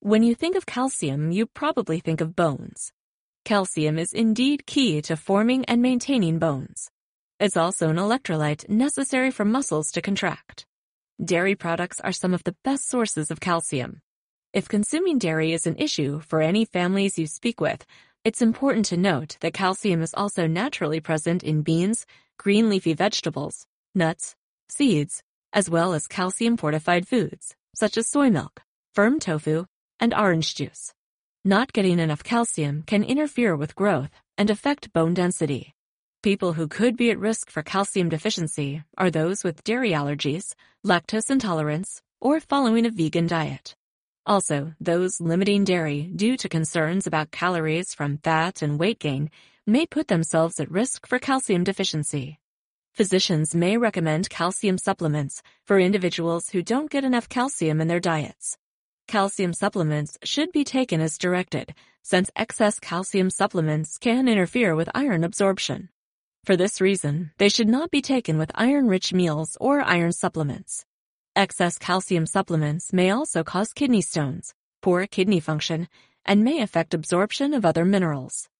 When you think of calcium, you probably think of bones. Calcium is indeed key to forming and maintaining bones. It's also an electrolyte necessary for muscles to contract. Dairy products are some of the best sources of calcium. If consuming dairy is an issue for any families you speak with, it's important to note that calcium is also naturally present in beans, green leafy vegetables, nuts, seeds, as well as calcium-fortified foods, such as soy milk, firm tofu, and orange juice. Not getting enough calcium can interfere with growth and affect bone density. People who could be at risk for calcium deficiency are those with dairy allergies, lactose intolerance, or following a vegan diet. Also, those limiting dairy due to concerns about calories from fat and weight gain may put themselves at risk for calcium deficiency. Physicians may recommend calcium supplements for individuals who don't get enough calcium in their diets. Calcium supplements should be taken as directed, since excess calcium supplements can interfere with iron absorption. For this reason, they should not be taken with iron-rich meals or iron supplements. Excess calcium supplements may also cause kidney stones, poor kidney function, and may affect absorption of other minerals.